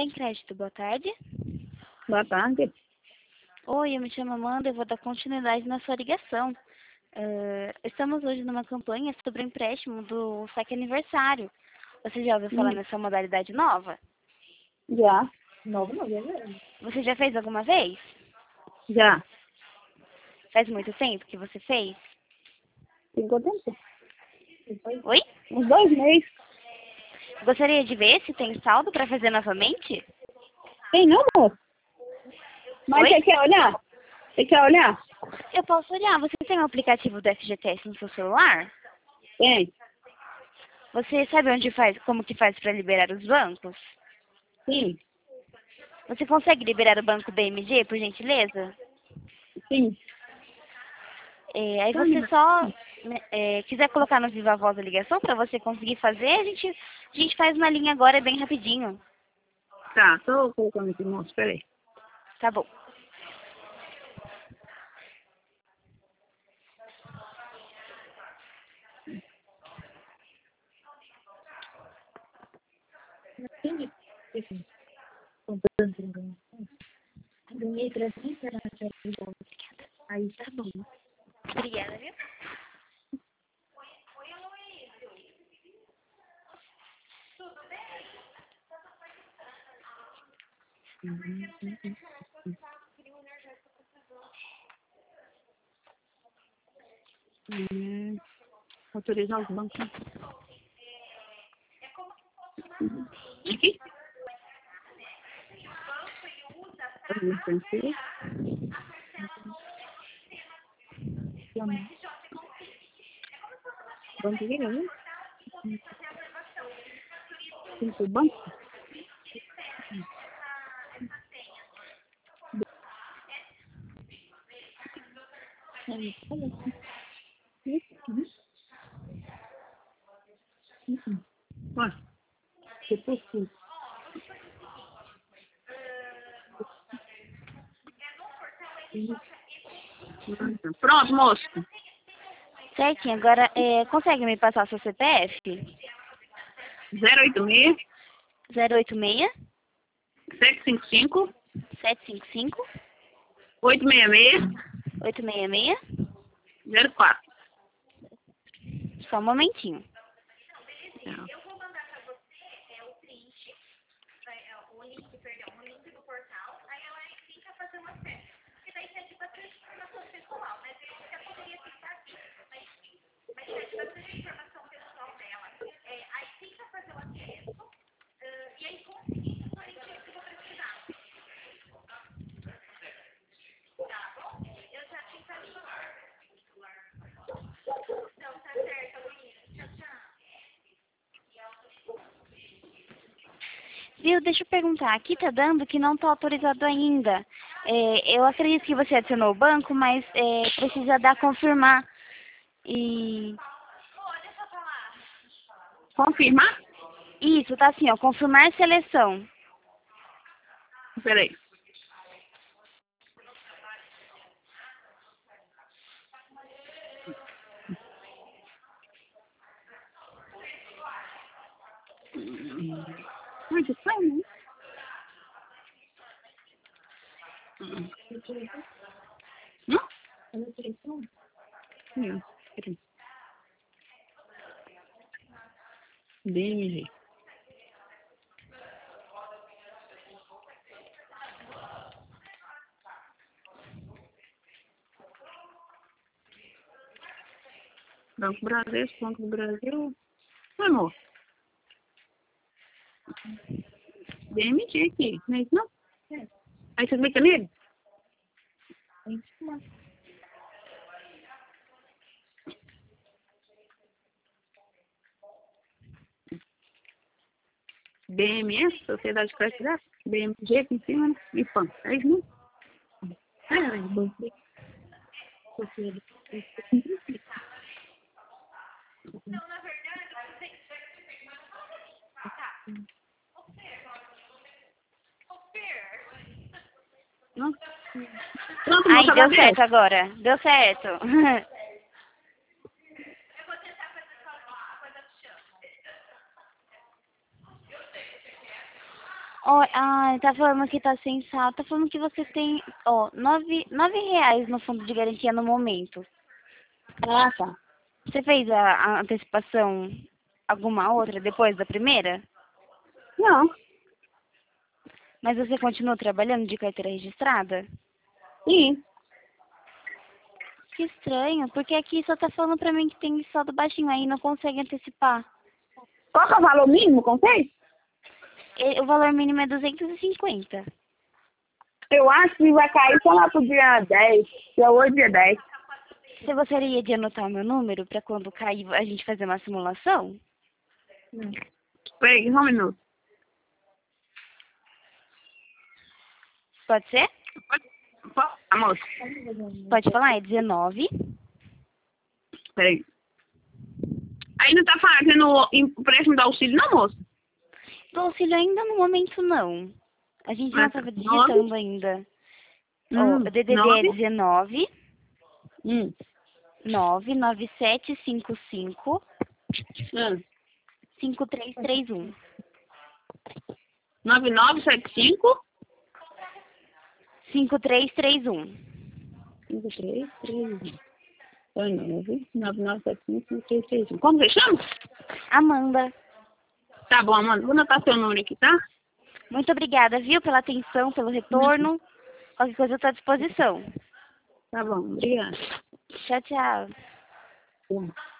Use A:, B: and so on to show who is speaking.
A: Tem crédito, boa tarde.
B: Boa tarde.
A: Oi, eu me chamo Amanda, eu vou dar continuidade na sua ligação. Estamos hoje numa campanha sobre o empréstimo do saque aniversário. Você já ouviu falar nessa modalidade nova?
B: Já. Novo não, já é.
A: Você já fez alguma vez?
B: Já.
A: Faz muito tempo que você fez?
B: Tem quanto tempo?
A: Oi?
B: Uns 2 meses.
A: Gostaria de ver se tem saldo para fazer novamente?
B: Tem não, moço? Mas
A: Oi?
B: você quer olhar? Você quer olhar?
A: Eu posso olhar. Você tem o aplicativo do FGTS no seu celular?
B: Tem.
A: Você sabe onde faz, como que faz para liberar os bancos?
B: Sim.
A: Você consegue liberar o banco BMG, por gentileza?
B: Sim.
A: Aí você só quiser colocar no Viva Voz a ligação para você conseguir fazer, a gente faz uma linha agora bem rapidinho.
B: Tá, tô colocando aqui, moço. Peraí.
A: Tá bom.
B: Ganhei 300 Aí
A: Tá bom. Obrigada, viu?
B: autorizar os bancos. Aqui? Banco aqui, né? Tem o banco? Olha, depois sim. Pronto, moço.
A: Certinho. Agora, consegue me passar o seu CPF?
B: 086
A: 086
B: 755
A: 755
B: 866
A: 866.
B: 04.
A: Só um momentinho. Viu, deixa eu perguntar. Aqui tá dando que não tá autorizado ainda. Eu acredito que você adicionou o banco, mas precisa dar confirmar. E
B: Confirmar?
A: isso, tá assim, ó, confirmar seleção.
B: Peraí. Mas isso é, né? Peraí. BMG. Banco Bradesco, Banco do Brasil. Amor. BMG aqui, não é isso não? Aí você clica nele? BMS, Sociedade de Crédito Gráfico. BMG aqui em cima, né? E PAN. É isso não? Banco. Sociedade. Não? Pronto,
A: Aí,
B: moça,
A: deu
B: Gabriel.
A: certo agora. Deu certo. Ó, tá falando que tá sem saldo, tá falando que você tem, ó, nove reais no fundo de garantia no momento.
B: Ah, tá.
A: Você fez a antecipação alguma outra depois da primeira?
B: Não.
A: Mas você continua trabalhando de carteira registrada?
B: Sim.
A: Que estranho, porque aqui só tá falando pra mim que tem saldo baixinho aí, não consegue antecipar.
B: Qual que é o valor mínimo, contei?
A: O valor mínimo é 250.
B: Eu acho que vai cair só lá pro dia 10. Dia 8, dia 10.
A: Você gostaria de anotar o meu número pra quando cair a gente fazer uma simulação?
B: Peraí, só um minuto.
A: Pode ser?
B: Pode, moça.
A: Pode falar, é 19.
B: Peraí. Aí não tá fazendo o empréstimo do auxílio, não, moça?
A: Do auxílio ainda no momento não. A gente não
B: Mas,
A: estava
B: 9.
A: digitando ainda. Ó, o DDD é
B: 9.
A: 19
B: Hum.
A: 99755
B: Hum.
A: 5331.
B: 9975
A: 5331.
B: 5331. 9975 Como você chama?
A: Amanda,
B: Tá bom, Amanda. Vou anotar seu número aqui, tá?
A: muito obrigada, viu, pela atenção, pelo retorno. Qualquer coisa eu estou à disposição.
B: Tá bom, obrigada.
A: Tchau, tchau.
B: Bom.